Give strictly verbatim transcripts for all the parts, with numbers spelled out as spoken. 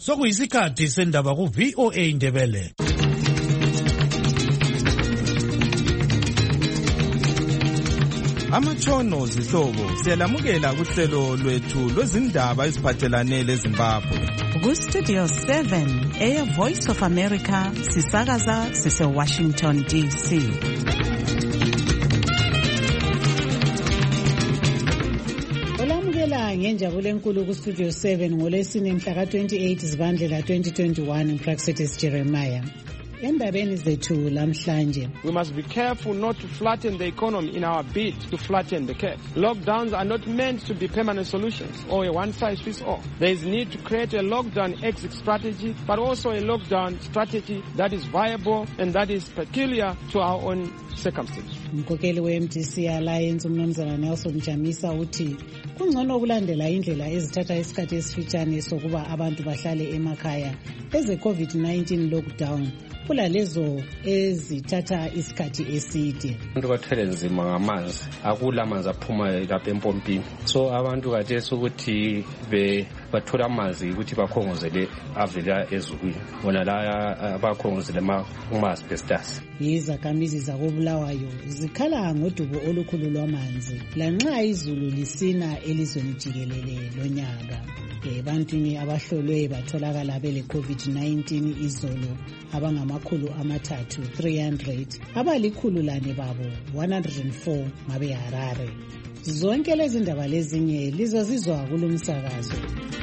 Sokuyisikhathi sendaba ku V O A Indebele. Amatshono zihlobo siyalamukela kuhlelo lwethu lwezindaba eziphathelane leZimbabwe. Ku Studio seven eya Voice of America sisakaza sise Washington D C. Olamukela ngenjabulo enkulu ku Studio seven ngolesine mhla ka twenty-eight Zibandlela twenty twenty-one Praxedes Jeremiah. Endabeni zethu lamhlanje. We must be careful not to flatten the economy in our bid to flatten the curve. Lockdowns are not meant to be permanent solutions or a one-size-fits-all. There is need to create a lockdown exit strategy, but also a lockdown strategy that is viable and that is peculiar to our own circumstances. Mkokeli we-M D C Alliance uMnumzana Nelson Chamisa uthi kungcono ukulandela indlela ezithatha isikhathi esifitshane sokuba abantu bahlale emakhaya eze COVID nineteen lockdown kula lezo ezithatha isikhathi eside. Abantu bathwele nzima ngamanzi, akula amanzi aphuma lapha empompini, so abantu kathesi ukuthi be bathola amanzi ukuthi bakhongozele avela ezulwini, bona la abakhongozele ama-asbestos. Izakhamizi zakoBulawayo zikhala ngodubo olukhulu lwamanzi lanxa izulu lisina elizweni jikelele lonyaka. Ebantwini abahlolwe batholakala bele COVID nineteen izolo abangamakhulu amathathu three hundred, abalikhulu lane babo one hundred four ngabe Harare. Zonke lezi ndaba lezinye lizozizwa kulumsakazo.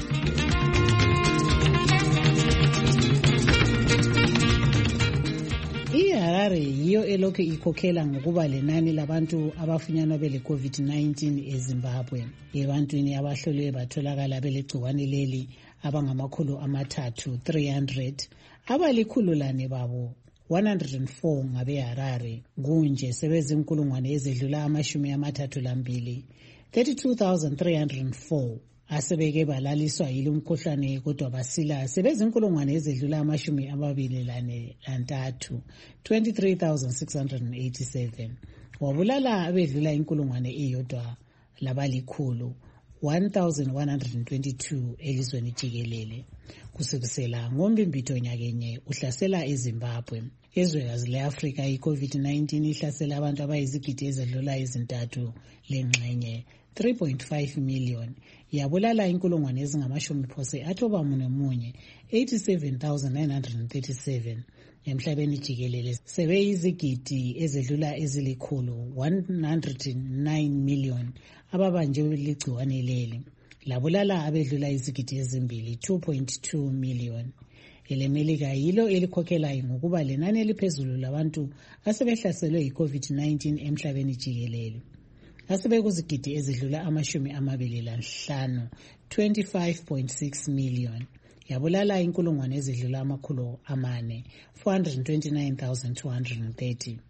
iHarare yiyo elokhu ikhokhela ngokuba lenani labantu abafunyanwa bele COVID nineteen eZimbabwe. Ebantwini abahlolwe batholakala bele gciwane leli abangamakhulu amathathu three hundred, abalikhulu lane babo one hundred four ngabe Harare. Kunje sebezinkulungwane ezedlula amashumi amathathu lambili thirty-two thousand three hundred four asebeke balaliswa yilo umkhuhlane kodwa basila sebezinkulungwane ezedlula amashumi amabili lane lantathu twenty-three thousand six hundred eighty-seven. Wabulala abedlula inkulungwane eyodwa labalikhulu one thousand one hundred twenty-two elizweni jikelele. Kusukela ngombimbito nyakenye uhlasela eZimbabwe. Ezwekazi leAfrika iCovid nineteen ihlasela abantu abayizigidi ezedlula ezintathu lengxenye three point five million. Yabulala inkulungwane ezingamashumi phose athoba mune munye eighty-seven thousand nine hundred thirty-seven. Emhlabeni jikelele sebeyizigidi ezedlula ezilikhulu one hundred nine million ababanjwe ligciwane leli. Labulala abedlula izigidi ezimbili two point two million. EleMelika yilo elikhokhela ngokuba lenani eliphezulu labantu asebehlaselwe yiCovid nineteen emhlabeni jikelele. Asebekuzigidi ezidlula amashumi amabili lanhlanu twenty-five point six million. Yabulala inkulungwane ezidlula amakhulu amane four hundred twenty-nine thousand two hundred thirty.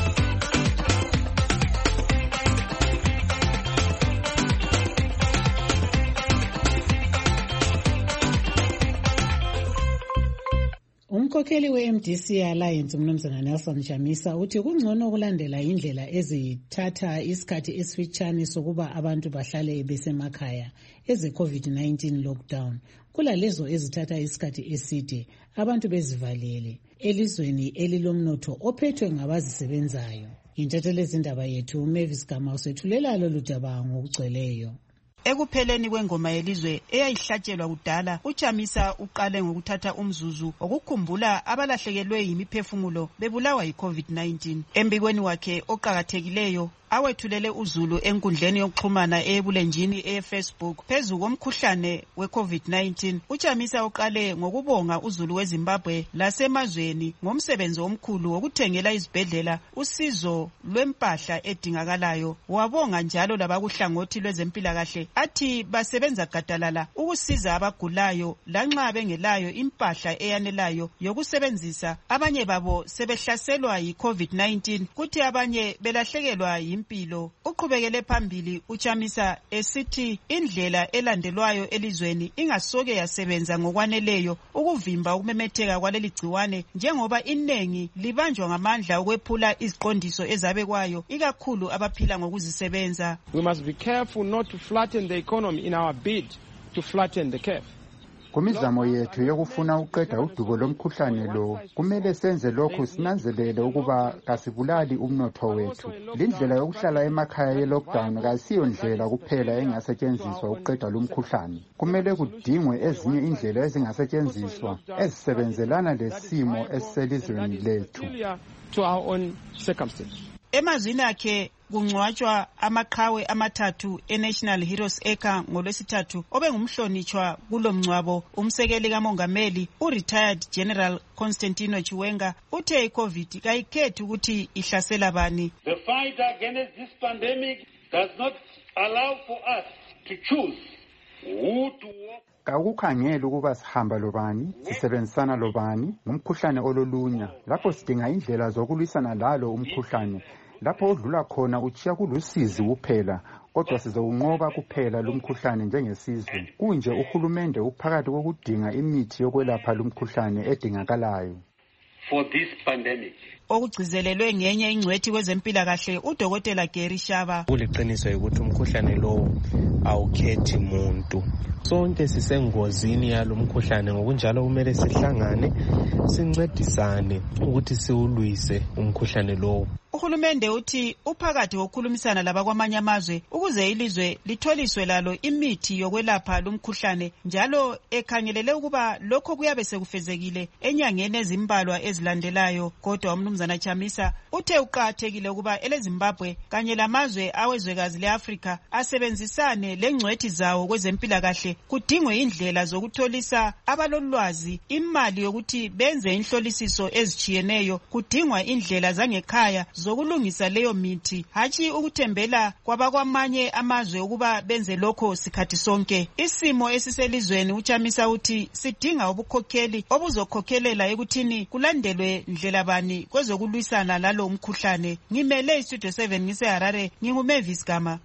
Umkhokheli we-M D C Alliance uMnumzana Nelson Chamisa uthi kungcono ukulandela indlela ezithatha isikhathi esifitshane sokuba abantu bahlale besemakhaya eze COVID nineteen lockdown kula lezo ezithatha isikhathi eside abantu bezivalele elizweni elilomnotho ophethwe ngabazisebenzayo. Intatheli ezindaba yethu uMavis Gama usethulela lolu daba ngokugcweleyo. Ekupheleni kwengoma yelizwe eyayihlatshelwa kudala, uChamisa uqale ngokuthatha umzuzu okukhumbula abalahlekelwe yimiphefumulo bebulawa yiCovid nineteen. Embikweni wakhe oqhakathekileyo awethulele uzulu enkundleni yokuxhumana ebulenjini eFacebook phezu komkhuhlane weCovid nineteen. uChamisa uqale ngokubonga uzulu weZimbabwe lasemazweni ngomsebenzi omkhulu wokuthengela izibhedlela usizo lwempahla edingakalayo. Wabonga njalo labakuhlangothi lwezempilakahle athi basebenza gadalala ukusiza abagulayo lanxa bengelayo impahla eyanelayo yokusebenzisa. Abanye babo sebehlaselwa yiCovid nineteen kuthi abanye belahlekelwa impilo. Uqhubekele phambili uChamisa esithi indlela elandelwayo elizweni ingasoke yasebenza ngokwaneleyo ukuvimba ukumemetheka kwaleli gciwane njengoba inengi libanjwa ngamandla ukwephula iziqondiso ezabekwayo ikakhulu abaphila ngokuzisebenza. We must be careful not to flatten the economy in our bid to flatten the curve. Kumizamo yethu yokufuna uqeda udubo lomkhuhlane lo, kumele senze lokhu sinanzelele ukuba kasibulali umnotho wethu. Lindlela yokuhlala emakhaya ye-lockdown kasiyo ndlela kuphela engasetshenziswa ukuqeda lumkhuhlane. Kumele kudingwe ezinye indlela ezingasetshenziswa ezisebenzelana lesimo esiselizweni lethu. Emazwini akhe kungcwatshwa amaqhawe amathathu e-National Heroes Acre ngolwesithathu obengumhlonitshwa kulo mngcwabo. Umsekeli kamongameli u-retired General Constantino Chiwenga uthe i-COVID kayikhethi ukuthi ihlasela bani. The fight against this pandemic does not allow for us to choose who to walk. Akukhangela ukuba sihamba lobani, sisebenzisana lobani, ngumkhuhlane ololunya. Lapho sidinga indlela zokulwisana lalo umkhuhlane. Lapho udlula khona uchiya kulusizi kuphela, kodwa sizowunqoba kuphela lumkhuhlane njengesizwe. Kunje uhulumende uphakathi kokudinga imithi yokwelapha lumkhuhlane edingakalayo for this pandemic. Okugcizelelwe ngenye ingcwethi kwezempilakahle uDokotela Gary Shaba. Kuliqiniso ukuthi umkhuhlane lo awukhethi umuntu. Sonke sisengozini yalo mkhuhlane, ngokunjalo kumele sihlangane sincedisane ukuthi siwulwise umkhuhlane lo. Uhulumende uthi uphakathi wokukhulumisana labakwamanye amazwe ukuze ilizwe litholiswe lalo imithi yokwelapha lumkhuhlane, njalo ekhangelele ukuba lokho kuyabe sekufezekile enyangeni ezimbalwa ezilandelayo. Kodwa umnumzana Chamisa uthe uqathekile ukuba eleZimbabwe kanye lamazwe awezwekazi leAfrika asebenzisane lengcwethi zawo kwezempilakahle, kudingwe indlela zokutholisa abalolwazi imali yokuthi benze inhlolisiso ezichiyeneyo, kudingwa indlela zangekhaya zokulungisa leyo mithi, hatshi ukuthembela kwabakwamanye amazwe ukuba benze lokho sikhathi sonke. Isimo esiselizweni uChamisa uthi sidinga ubukhokheli obuzokhokhelela ekuthini kulandelwe ndlela bani kwezokulwisana lalo umkhuhlane. Ngimele iStudio seven ngise Harare, nginguMavis Gama.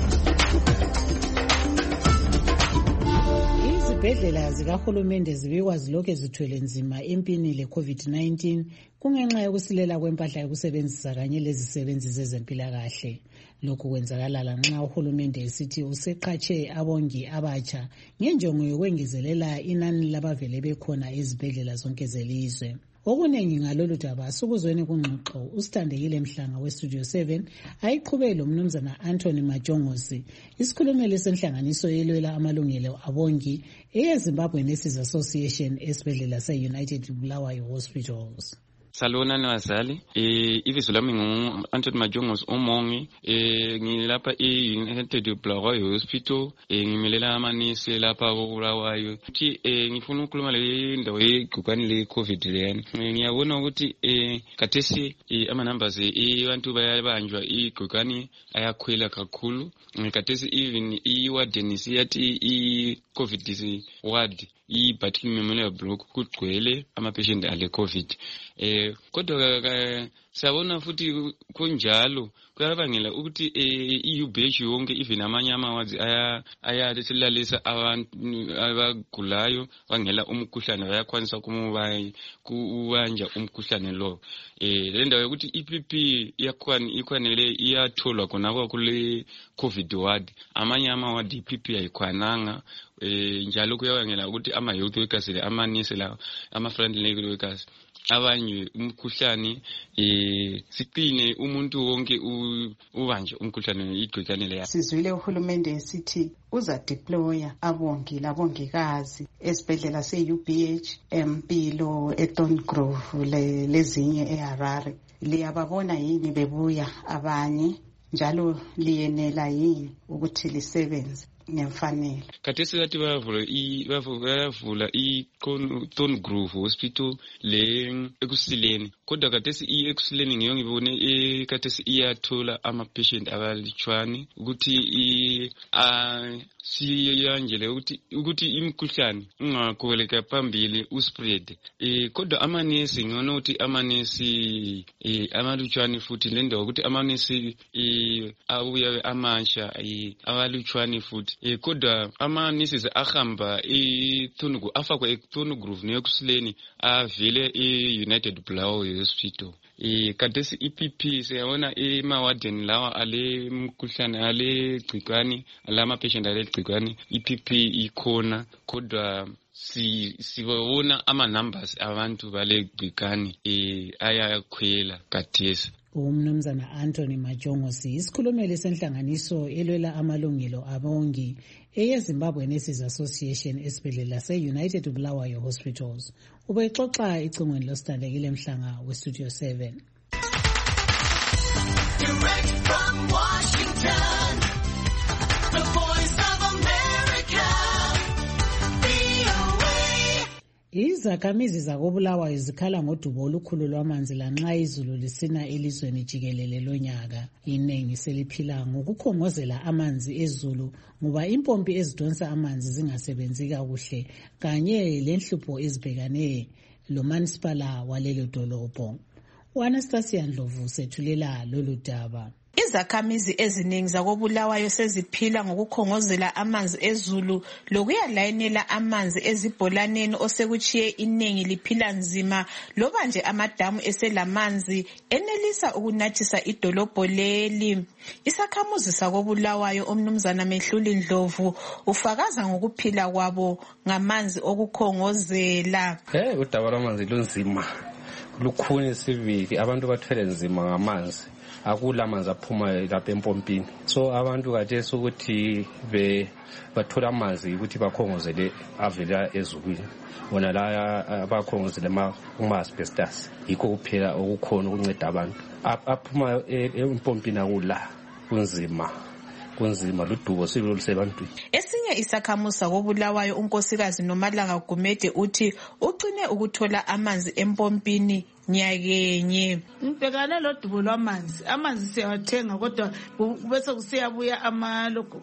Izibhedlela zikahulumende zibikwa zilokhu zithwele nzima empini le-COVID nineteen kungenxa yokusilela kwempahla yokusebenzisa kanye lezisebenzi zezempilakahle. Lokhu kwenzakala lanxa uhulumende esithi useqhatshe abongi abatsha ngenjongo yokwengezelela inani labavele bekhona ezibhedlela zonke zelizwe. Okuningi ngalolu daba sikuzweni kungxoxo usithandekile Mhlanga weStudio seven ayiqhubele lo mnumzana Anthony Majongosi, isikhulumeli senhlanganiso yelwela amalungelo abongi eyeZimbabwe Nurses Association esibhedlela se-United Bulawayo Hospitals. Salona wazali, eh ibizo lami ngu Anthony Majongosi umongi, eh ngilapha e-United Bulawayo Hospital, eh ngimelela amanesi lapha koBulawayo. Uthi eh ngifuna ukukhuluma le ndawo yegcikwane le COVID leyana. Ngiyabona ukuthi eh kathesi ama numbers abantu bayabanjwa igcikwane ayakhwela kakhulu. Kathesi even i-warden siyathi i-COVID ward i-Bathing Memorial Block kugcwele ama-patient ale COVID. Eh kodwa siyabona futhi kunjalo kuyabangela ukuthi i-U B H yonke even amanye amawazi aya ayathilalisa abantu abagulayo bangela umkhuhlane bayakwanisa kumubayi kuwanja umkhuhlane lo. Eh le ndawo ukuthi i-P P yakhwana ikwanele iyatholwa khona kule COVID ward, amanye amawadi i-P P ayikhwananga. Eh njalo kuyabangela ukuthi ama youth workers le amanesi la ama friendly workers abanye umkhuhlane eh siqine umuntu wonke ubanje umkhuhlane igcikwane leya. Sizwile uhulumende esithi uza deploya abongi labongikazi esibhedlela se-U B H, Empilo, eThorn Grove lezinye eHarare. Liyababona yini bebuya abanye, njalo liyenela yini ukuthi lisebenze ngemfanele? Kathesi bathi bayavula i bayavula i Thorn Grove Hospital le ekusileni, kodwa kathesi i ekusileni ngiyo ngibone e kathesi iyathola ama patient abalitshwani ukuthi i a siyanjele ukuthi ukuthi imkhuhlane ungakhweleka phambili uspread. Eh kodwa amanesi ngiyona ukuthi amanesi eh amalutshwani futhi le ndawo ukuthi amanesi eh abuya amansha eh abalutshwani futhi e kodwa ama nurses ahamba eThunugru afakwa eThunugru neyokusileni avele eUnited Bulawayo Hospital. E kadesi I P P siyabona emawadeni lawa ale mkhuhlane ale gcikwane alama patient ale gcikwane I P P ikhona kodwa si sibona ama numbers abantu bale gcikwane e ayakhwela kadesi. Umnumzana Anthony Majongosi isikhulumeli senhlanganiso elwela amalungelo abongi eyeZimbabwe Nurses Association esibhedlela se-United Bulawayo Hospitals ubexoxa icingweni losithandekile Mhlanga weStudio seven. Direct from Washington, the voice of America, V O A. Izakhamizi zakobulawayo zikhala ngodubo olukhulu lwamanzi lanxa izulu lisina elizweni jikelele lonyaka. Iningi seliphila ngokukhongozela amanzi ezulu ngoba impompi ezidonsa amanzi zingasebenzi kakuhle kanye lenhlupho ezibhekane lomanisipala walelo dolobho. uAnastasia Ndlovu sethulela lolu daba. Izakhamizi eziningi zakobulawayo seziphila ngokukhongozela amanzi ezulu lokuyalayinela amanzi ezibholaneni osekuchiye iningi liphila nzima loba nje amadamu eselamanzi enelisa ukunathisa idolobho leli. Isakhamuzi sakobulawayo umnumzana Mehluli Ndlovu ufakaza ngokuphila kwabo ngamanzi okukhongozela. Hey, udaba lwamanzi lunzima. Lukhuni siviki abantu bathwele nzima ngamanzi. Akula amanzi aphuma lapha empompini. So abantu khathesi ukuthi be bathola amanzi ukuthi bakhongozele avela ezulwini. Bona la abakhongozele ma uma asbestos. Yikho kuphela okukhona ukunceda abantu. Aphuma empompini akula kunzima. Kunzima ludubo silulisebantwini. Esinye isakhamuzi sakobulawayo unkosikazi Nomalanga Gumede uthi ucine ukuthola amanzi empompini nyakenye. Ngibhekane lodubo lwamanzi. Amanzi siyawathenga kodwa bese kusiyabuya ama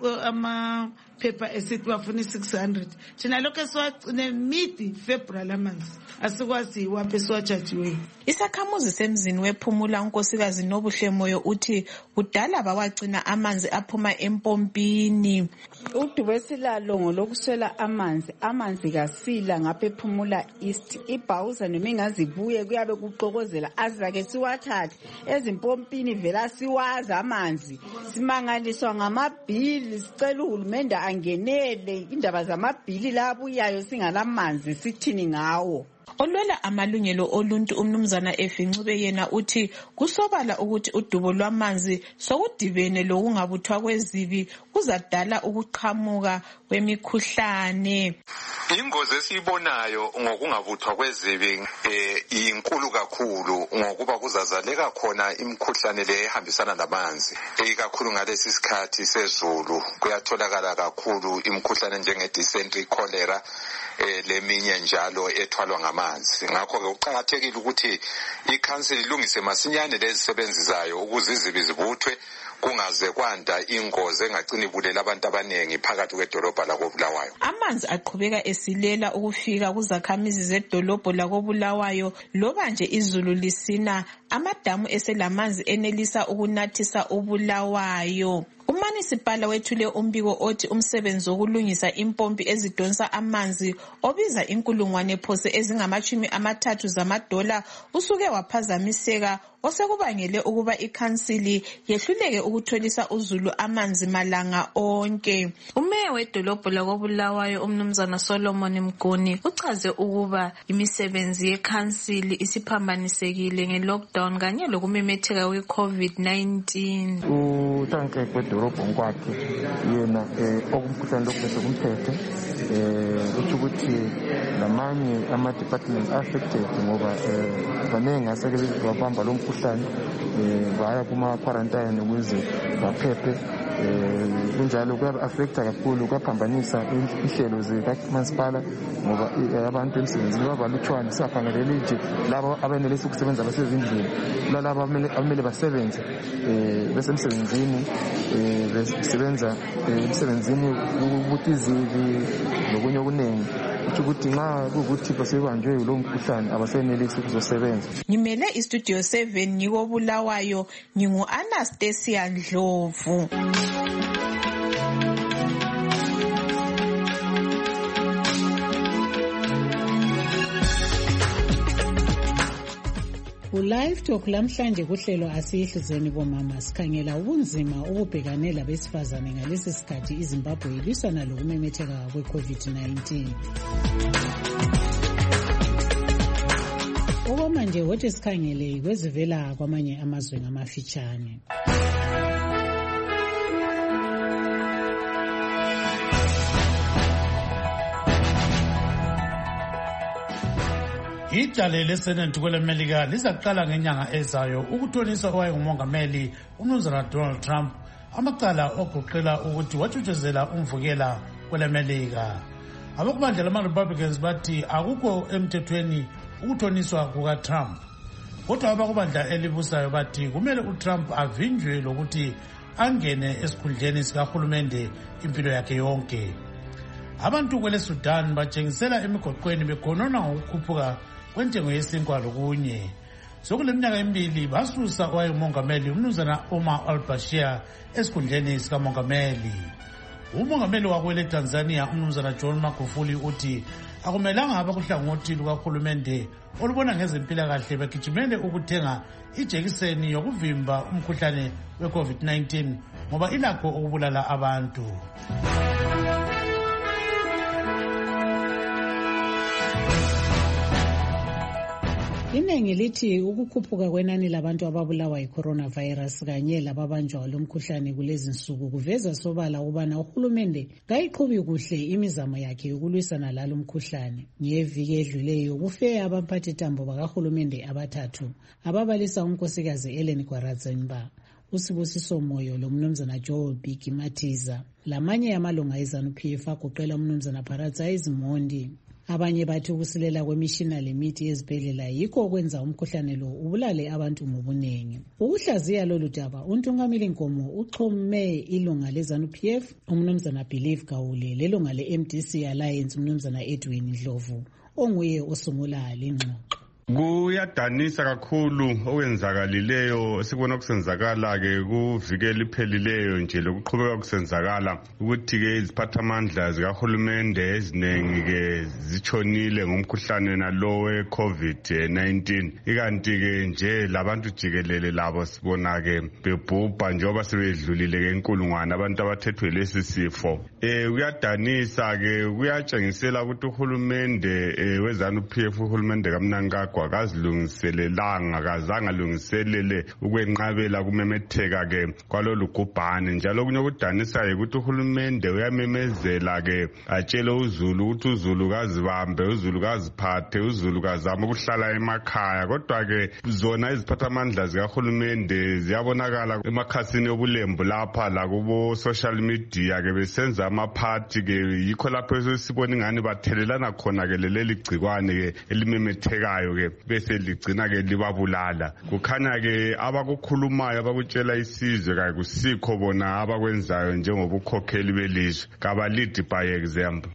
ama paper esithi bafuna six hundred. Thina lokho siwagcine mid February amanzi. Asikwazi waphe siwajajiwe. Isakhamuzi semzini wephumula unkosikazi Nobuhle Moyo uthi kudala bawagcina amanzi aphuma empompini. Udubo esilalo lokuswela amanzi. Amanzi kasila ngapha ephumula East. Ibhawuza noma ingazibuye kuyabe kuxokozela azake siwathathe ezimpompini vela siwaza amanzi. Simangaliswa ngamabhili sicela uhulumende angenele indaba zamabhili labuyayo singalamanzi sithini ngawo. Olwela amalungelo oluntu umnumzana Efincube yena uthi kusobala ukuthi udubo lwamanzi sokudibene lokungabuthwa kwezibi kuzadala ukuqhamuka kwemikhuhlane. Ingozi esibonayo ngokungabuthwa kwezibi eh inkulu kakhulu ngokuba kuzazaleka khona imikhuhlane le ehambisana namanzi. Ikakhulu ngalesi sikhathi sezulu kuyatholakala kakhulu imikhuhlane njenge dysentery, cholera eh leminye njalo ethwalwa ngamanzi. Ngakho ke uqhakathekile ukuthi iCouncil ilungise masinyane lezisebenzisayo ukuze izibi zibuthwe kungaze kwanda ingozi engagcina ibulela abantu abanengi phakathi kwedolobha lakobulawayo. Amanzi aqhubeka esilela ukufika kuzakhamizi zedolobho lakobulawayo loba nje izulu lisina amadamu eselamanzi enelisa ukunathisa ubulawayo. Umanisipala wethule umbiko othi umsebenzi wokulungisa impompi ezidonsa amanzi obiza inkulungwane phose ezingamachumi amathathu zamadola usuke waphazamiseka osekubangele ukuba iCouncil yehluleke ukutholisa uzulu amanzi malanga onke. Umeya wedolobho lakobulawayo umnumzana Solomon Mguni uchaze ukuba imisebenzi yeCouncil isiphambanisekile ngelockdown kanye lokumemetheka kweCovid nineteen. Uthanke kwedolobho kwakhe yena okumkhuhlane lokubese kumphethe eh ukuthi lamanye ama departments affected ngoba baningi asekele babamba lo mkhuhlane baya kuma quarantine ukuze baphephe kunjalo kuya affecta kakhulu kwaphambanisa inhlelo zikamasipala ngoba abantu emsebenzini babaluthwana siyaphangelela nje labo abenelisa ukusebenza basezindlini lalabo abamele basebenze bese emsebenzini besebenza emsebenzini ukuthi izibi lokunye okuningi ukuthi nxa ukuthi basebanjwe lo mkhuhlane abasenelisi ukuzosebenza. Ngimele iStudio seven ngikobulawayo ngingu Anastasia Ndlovu. Live Talk lamhlanje kuhlelo asiyihlizeni bomama sikhangela ubunzima obubhekane labesifazane ngalesi sikhathi iZimbabwe iliswana lokumemetheka kwe-COVID nineteen. Okwamanje wothi sikhangele kwezivela kwamanye amazwe ngamafitshane. Idale leSenate kweleMelika lizaqala ngenyanga ezayo ukuthoniswa owayengumongameli uMnumzana Donald Trump amacala ogoqela ukuthi wathutshezela umvukela kweleMelika. Abakubandla lama-Republicans bathi akukho emthethweni ukuthoniswa kukaTrump. Kodwa abakubandla elibusayo bathi kumele uTrump avinjwe lokuthi angene esikhundleni sikahulumende impilo yakhe yonke. Abantu kwele Sudan batshengisela emigoqweni bekhonona ngokukhuphuka kwentengo yesinkwa lokunye. Sokuleminyaka emibili basusa owayengumongameli uMnumzana Omar al-Bashir esikhundleni sikamongameli. Umongameli wakwele Tanzania uMnumzana John Magufuli uthi akumelanga abakuhlangothi lukahulumende olubona ngezempilakahle begijimele ukuthenga ijekiseni yokuvimba umkhuhlane we-COVID nineteen ngoba ilakho ukubulala abantu. Iningi lithi ukukhuphuka kwenani labantu ababulawa yi-coronavirus kanye lababanjwa lomkhuhlane kulezi nsuku kuveza sobala ukubana uhulumende kayiqhubi kuhle imizamo yakhe yokulwisana lalo mkhuhlane. Ngeviki edluleyo kufe abamphathitambo bakahulumende abathathu ababalisa unkosikazi Ellen Kwarazimba, uSibusiso Moyo loMnumzana Joel Biki Matiza, lamanye amalunga eZANU-P F agoqela uMnumzana Paradise Mondi. Abanye bathi ukusilela kwemishina lemithi ezibhedlela yikho okwenza umkhuhlane lo ubulale abantu ngobunengi. Ukuhlaziya lolu daba uNtungamili Nkomo uxhume ilunga leZANU-P F uMnumzana Believe Gawule lelunga le-M D C Alliance uMnumzana Edwin Dlovu onguye osungula lengxoxo. Kuyadanisa kakhulu okwenzakalileyo sikubona kusenzakala ke kuvikela iphelileyo nje lokuqhubeka kusenzakala ukuthi ke iziphathamandla zikahulumende ezinengi ke zichonile ngomkhuhlane nalowe COVID nineteen. Ikanti ke nje labantu jikelele labo sibona ke bebhubha njengoba sebedlulile ke inkulungwane abantu abathethwe lesi sifo. Eh kuyadanisa ke kuyatshengisela ukuthi uhulumende weZANU-P F uhulumende kaMnangagwa akazilungiselelanga akazange alungiselele ukwenqabela kumemetheka ke kwalolu gubhane. Njalo kunye ukudanisayo ukuthi uhulumende uyamemezela ke atshele uZulu ukuthi uZulu kazibambe uZulu kaziphathe uZulu kazama ukuhlala emakhaya. Kodwa ke zona iziphathamandla zikahulumende ziyabonakala emakhasini obulembu lapha la kubo social media ke besenza amaphathi ke yikho lapho sibona ingani bathelelana khona ke leli gcikwane ke elimemethekayo ke bese ligcina ke libabulala. Kukhanya ke abakukhulumayo abakutshela isizwe kayi kusikho bona abakwenzayo njengobukhokheli belizwe kabalidi by example.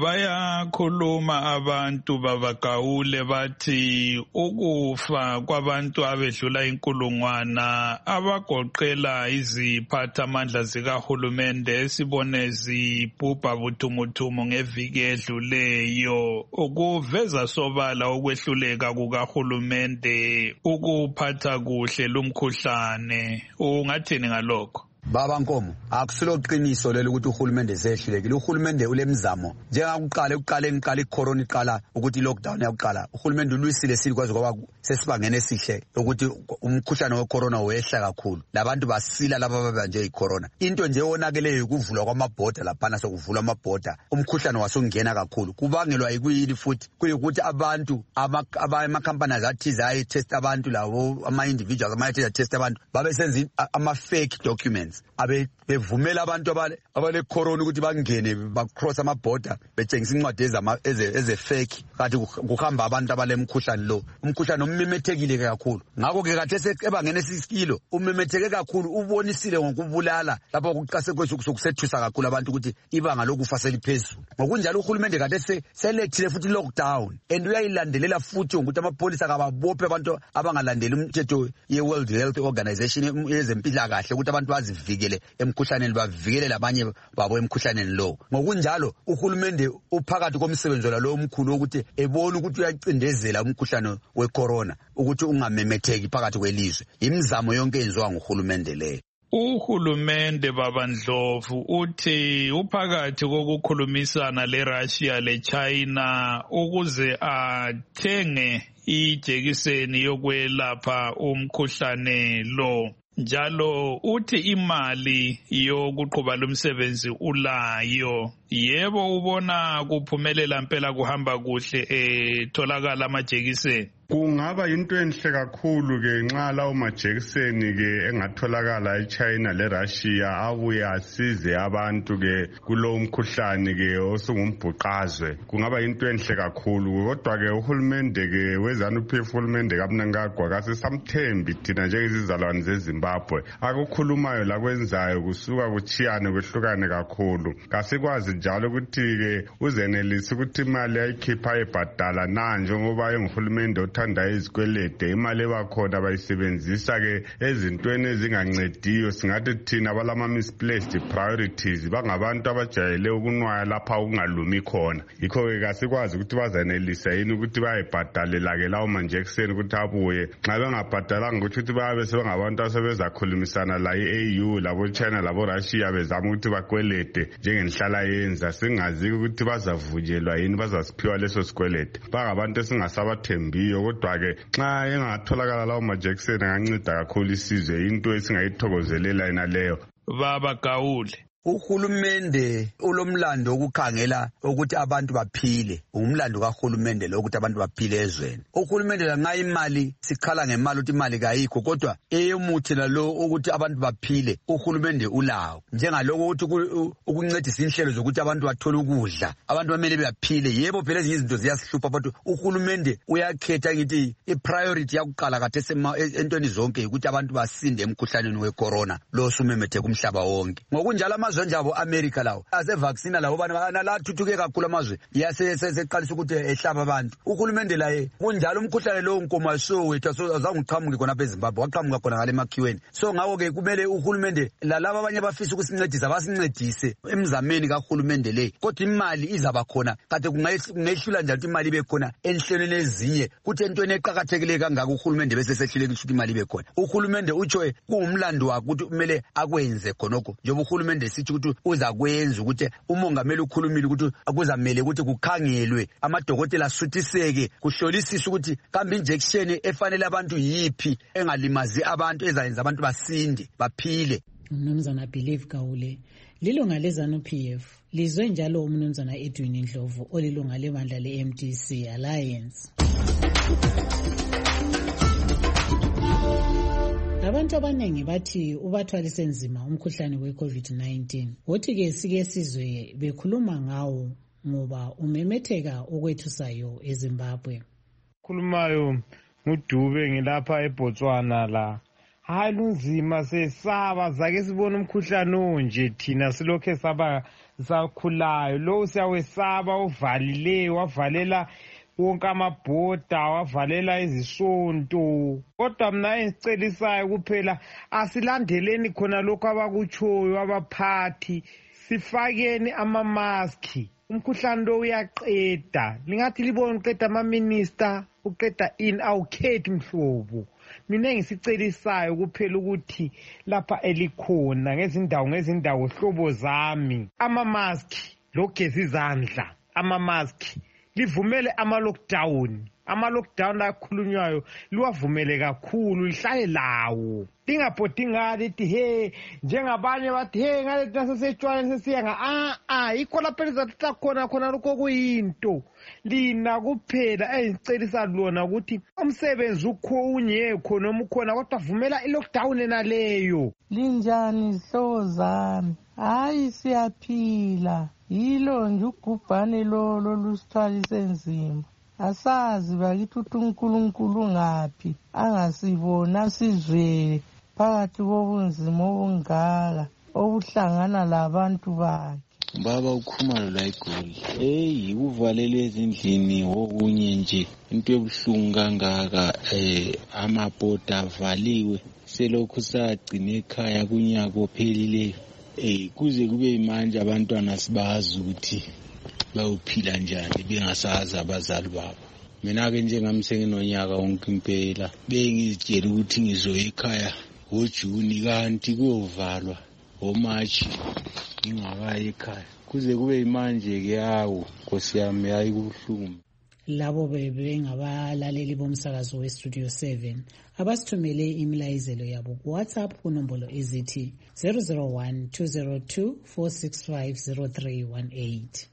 Bayakhuluma abantu babagawule bathi ukufa kwabantu abedlula inkulungwana abagoqela iziphathamandla zikahulumende esibone zibhubha buthumuthungu ngeviki edluleyo ukuveza sobala ukwehluleka kukahulumende ukuphatha kuhle lumkhuhlane. Ungathini ngalokho? Baba Nkomo akusilo qiniso lelo ukuthi uhulumende zehlulekile. Uhulumende ulemzamo njengakuqala ekuqaleni iqala icorona iqala ukuthi lockdown yakuqala uhulumende ulwisile sikwazi ngoba sesibangene esihle ukuthi umkhuhlane wecorona wehla kakhulu labantu basila laba babanje icorona. Into nje onakeleyo ukuvulwa kwamabhoda laphana sokuvulwa amabhoda umkhuhlane wasongena kakhulu kubangelwa yikuyini futhi kuyikuthi abantu amakhampani azathiza ayi test abantu labo ama individuals ama test abantu babe senza ama fake documents abe bevumela abantu abale corona ukuthi bangene bacross amabhoda betshengisa incwadi ezama eze fake kathi kuhamba abantu abale mkhuhlane lo. Umkhuhlane umemethekile kakhulu ngakho ke kathi sebangene sisikilo umemetheke kakhulu ubonisile ngokubulala lapho kuqase kwesukuthethusa kakhulu abantu ukuthi ibanga lokufa seliphezulu. Ngokunjalo uhulumende kade selethile futhi lockdown and uyayilandelela futhi ukuthi amapolisa akababophe abantu abangalandeli umthetho ye World Health Organization yezempilakahle ukuthi abantu bazi bazivikele emkhuhlaneni bavikele labanye babo emkhuhlaneni lo. Ngokunjalo uhulumende uphakathi komsebenzi lo omkhulu ukuthi ebona ukuthi uyacindezela umkhuhlane wecorona ukuthi ungamemetheki phakathi kwelizwe. Imizamo yonke enziwa nguhulumende leyo. Uhulumende babandlovu uthi uphakathi kokukhulumisana leRussia leChina ukuze athenge ijekiseni yokwelapha umkhuhlane lo. Njalo uthi imali yokuqhuba lumsebenzi ulayo. Yebo ubona kuphumelela impela kuhamba kuhle etholakala amajekiseni. Kungaba into enhle kakhulu ke nxa lawo majekiseni ke engatholakala eChina leRussia abuye asize abantu ke kulo mkhuhlane ke osungumbhuqazwe. Kungaba into enhle kakhulu kodwa ke uhulumende ke weZANU-P F uhulumende kaMnangagwa kasisamthembi thina njengezizalwane zeZimbabwe. Akukhulumayo la kwenzayo kusuka kuchiyane kwehlukane kakhulu. Kasikwazi njalo ukuthi ke uzenelisa ukuthi imali ayikhipha ebhadala na njengoba enguhulumende thanda izikwelede imali ebakhona bayisebenzisa ke ezintweni ezingancediyo singathi thina balama misplaced priorities bangabantu abajayele ukunwaya lapha ukungalumi khona. Yikho ke kasikwazi ukuthi bazanelisa yini ukuthi bayibhadalela ke lawo manjekiseni ukuthi abuye. Nxa bengabhadalanga ukuthi bayabe sebengabantu asebezakhulumisana la i-A U labo China labo Russia bezama ukuthi bakwelede njengenhlala yenza singazi ukuthi bazavunyelwa yini bazasiphiwa leso sikwelede. Bangabantu esingasabathembiyo kodwa ke nxa engatholakala lawo majekiseni anganceda kakhulu isizwe into esingayithokozelela yena leyo. Baba Gawule, uhulumende ulomlando ukukhangela ukuthi abantu baphile. Umlando kahulumende lo ukuthi abantu baphile ezweni. Uhulumende la nxa imali sikhala ngemali ukuthi imali kayikho kodwa eyomuthi lo ukuthi abantu baphile uhulumende ulawo. Njengaloko ukuthi ukuncedisa inhlelo zokuthi abantu bathole ukudla. Abantu bamele baphile. Yebo phela ezinye izinto ziyasihlupha but uhulumende uyakhetha ngithi ipriority yakuqala kade entweni zonke ukuthi abantu basinde emkhuhlaneni wecorona lo sumemetheka umhlaba wonke. Ngokunjalo amazwe njabo America lawo ase vaccine lawo bana la thuthuke kakhulu amazwe yaseseqalisa ukuthi ehlaba abantu. Uhulumende laye kunjalo umkhuhlane lo unkomo so wethu azange uqhamuke khona eZimbabwe waqhamuka khona ngale makhiweni. So ngako ke kumele uhulumende lalabo abanye bafisa ukusincedisa basincedise emzameni kahulumende le. Kodwa imali izaba khona kade kungehlula njalo imali ibe khona enhlelweni ezinye kuthi entweni eqhakathekile kangaka uhulumende bese sehluleka ukuthi imali ibe khona. Uhulumende utsho kuumlando wakhe ukuthi kumele akwenze khonokho njengoba uhulumende sithi ukuthi uzakwenza ukuthi umongameli ukhulumile ukuthi akuzamele ukuthi kukhangelwe amadokotela asuthiseke kuhlolisisa ukuthi kambe injection efanele abantu yipi engalimazi abantu ezayenza abantu basinde baphile. Umnumzana Believe Gawule lilunga leZANU-P F lizwe njalo umnumzana Edwin Ndlovu olilunga lebandla le-M D C Alliance. Abantu abanengi bathi ubathwalise nzima umkhuhlane we-COVID nineteen. Wothi ke sike sizwe bekhuluma ngawo ngoba umemetheka okwethusayo eZimbabwe. Khulumayo ngudube ngilapha eBotswana la. Hayi lunzima sesaba zake sibona umkhuhlane onje thina silokhe saba sakhulayo lo siyawesaba uvalileyo wavalela wonke amabhoda wavalela izisonto. Kodwa mina engicelisayo kuphela asilandeleni khona lokho abakutshoyo abaphathi sifakeni amamaski. Umkhuhlane lo uyaqeda lingathi libone uqeda ama-minister uqeda in awukhethi mhlobo. Mina engisicelisayo kuphela ukuthi lapha elikhona ngezindawo ngezindawo hlobo zami amamaski logeza izandla amamaski livumele ama-lockdown. Ama-lockdown akhulunywayo liwavumele kakhulu lihlale lawo. Lingabhodi ngale lithi he njengabanye bathi he ngale nasesetshelwane sesiya nga ah ah yikho lapha elizathatha khona khona lokho kuyinto. Lina kuphela engicelisa lona ukuthi umsebenzi ukhonyekho noma ukhona kodwa vumela i-lockdown enaleyo. Linjani hlobo zami? Hayi siyaphila. Yilo nje ugubhane lolo lusithwalise nzima. Asazi bakithi uthi uNkulunkulu ngaphi angasibona sizwe phakathi kobunzima obungaka obuhlangana labantu bakhe. Baba ukhumalo la eGoli. Hey, uvalelwe ezindlini okunye nje. Into ebuhlungu kangaka eh amabhoda avaliwe. Selokhu sagcina ekhaya kunyaka ophelileyo. Eh kuze kube manje abantwana sibazi ukuthi bawuphila njani bengasazi abazali babo. Mina ke njengami senginonyaka wonke impela bengizitshela ukuthi ngizoya ekhaya ngoJuni kanti kuyovalwa ngoMashi ngingakayi ekhaya kuze kube manje ke yawo Nkosi yami hayi kubuhlungu. Labo bebengabalaleli bomsakazo we-Studio seven abasithumele imilayezelo yabo ku-WhatsApp kunombolo ezithi zero zero one two zero two four six five zero three one eight.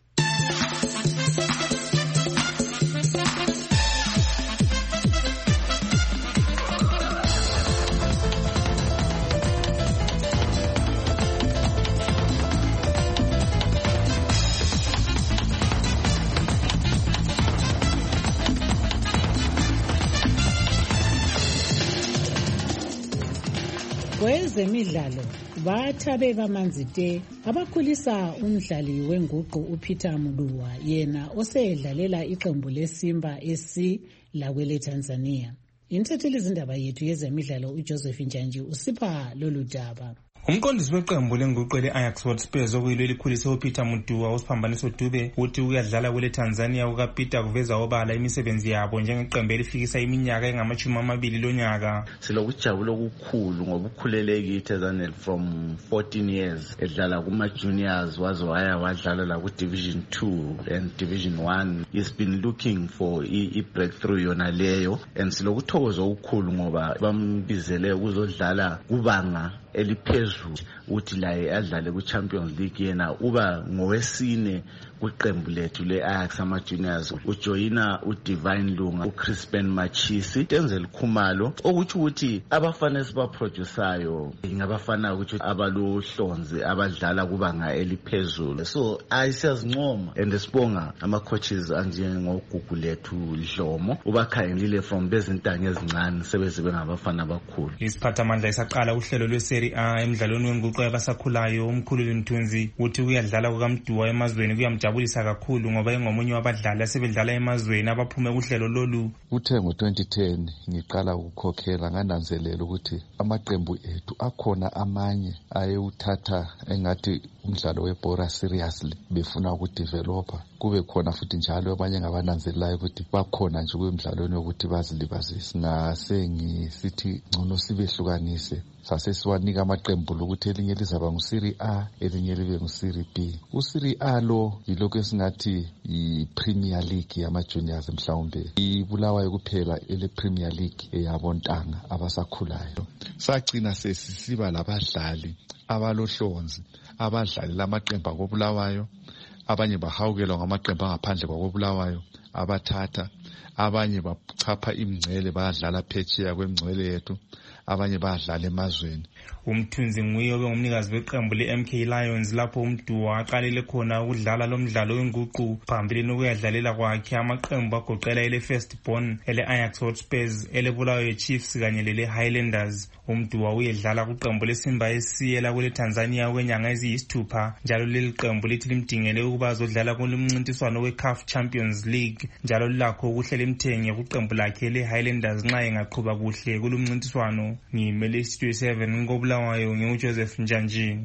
Kwezemidlalo bathabe bamanzi te abakhulisa umdlali wenguqu uPeter Muluwa yena osedlalela iqembu leSimba S C lakwele Tanzania. Inthetheli izindaba yethu yezemidlalo uJoseph Njanji usipha lolu daba. Umqondisi weqembu lenguqu le-Ajax Hotspur okuyilo elikhulisa uPeter Muluwa uSiphambaniso Dube uthi uyadlala kule Tanzania ukaPeter kuveza obala imisebenzi yabo njengeqembu elifikisa iminyaka engamashumi amabili lonyaka. Silokujabula okukhulu ngoba ukhulele kiTanzania from fourteen years edlala kuma juniors waze waya wadlala la ku Division two and Division one. He's been looking for i breakthrough yona leyo and silokuthokoza okukhulu ngoba bambizele ukuzodlala kubanga eliphezulu uthi laye adlale ku Champions League yena uba ngowesine kwiqembu lethu le-Ajax ama juniors ujoyina uDivine Lunga uCrispin Machisi Denzel Khumalo okuthi ukuthi abafana esibaproduceayo ingabafana ukuthi abalohlonzi abadlala kubanga eliphezulu so ayisiyazincoma and sibonga ama coaches anjengoGugu lethu Dlomo ubakhangelile from bezintanga ezincane sebezibe ngabafana abakhulu. Isiphathamandla isaqala uhlelo lweSerie A emidlalweni wenguqu yabasakhulayo umkhulu Mthunzi uthi uyadlala kukaMduwa emazweni kuyamjabulisa kakhulu ngoba engomunye wabadlali asebedlala emazweni abaphume kuhlelo lolu. Uthe ngo twenty ten ngiqala ukukhokhela ngananzelela ukuthi amaqembu ethu akhona amanye ayewuthatha engathi umdlalo webhola seriously befuna ukudevelopa kube khona futhi njalo abanye ngabananzelelayo ukuthi bakhona nje kwemidlalweni yokuthi bazilibazise ngasengisithi ngcono sibehlukanise sase siwanika amaqembu lokuthi elinye lizaba nguSerie A elinye libe nguSerie B. uSerie A lo yilokho esingathi iPremier League yama juniors mhlawumbe ibulawayo kuphela ele Premier League eyabontanga abasakhulayo. Sagcina sesisiba labadlali abalohlonzi abadlali lamaqembu akobulawayo abanye bahawukelwa ngamaqembu angaphandle kwakobulawayo abathatha abanye bachapha imngcele bayadlala phetsheya kwemngcele yethu abanye badlala emazweni. Umthunzi nguye ongumnikazi weqembu le-M K Lions lapho uMduwa aqalele khona ukudlala lo mdlalo wenguqu phambili nokuyadlalela kwakhe amaqembu agoqela ele Firstborn ele-Ajax Hotspur ele-Bulawayo Chiefs kanye lele Highlanders. uMduwa uyedlala kuqembu leSimba S C lakule Tanzania okwenyanga eziyisithupha njalo leli qembu lithi limdingele ukuba azodlala kulomncintiswano we-CAF Champions League njalo lakho ukuhlela imthenge kuqembu lakhe le-Highlanders nxa engaqhuba kuhle kulomncintiswano. Ngimele Studio seven ngobulawayo ngiuJoseph Njanji.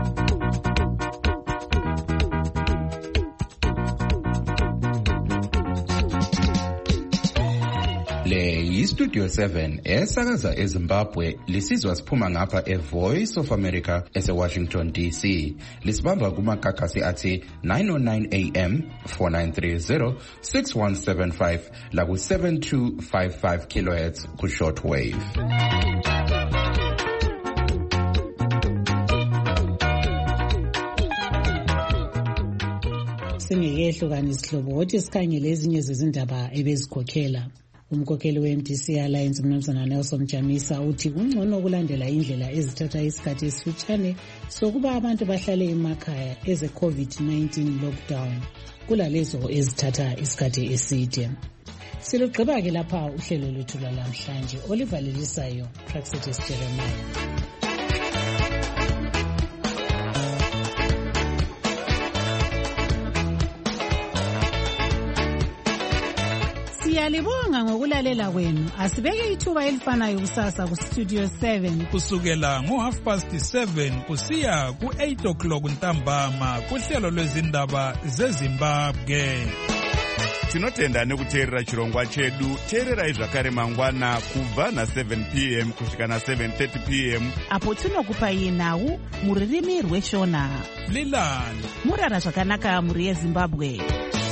Le yiStudio seven esakaza eZimbabwe lisizwa siphuma ngapha eVoice of America eseWashington D C. Lisibamba kumakakasi athi nine oh nine A M, four nine three zero, six one seven five la ku seven two five five kilohertz ku shortwave. Singekehlukanisa isihlobo wothi sikhangele ezinye zezindaba ebezikhokhela. Umkhokheli we-M D C Alliance Mnumzana Nelson Chamisa uthi kungcono ukulandela indlela ezithatha isikhathi esifitshane sokuba abantu bahlale emakhaya eze COVID nineteen lockdown kulalezo ezithatha isikhathi eside. Silugqiba ke lapha uhlelo lwethu lwalamhlanje olivalelisayo Praxitis Jeremiah. Siyalibonga ngokulalela kwenu. Asibeke ithuba elifanayo kusasa ku Studio seven. Kusukela ngo half past seven kusiya ku eight o'clock ntambama kuhlelo lwezindaba zeZimbabwe. Tinotenda nekuteerera chirongwa chedu. Teererai zvakare mangwana kubva na seven p m kusvika na seven thirty p m apo tinokupai nhau muririmi rweshona. Lilani Murara zvakanaka muri yeZimbabwe.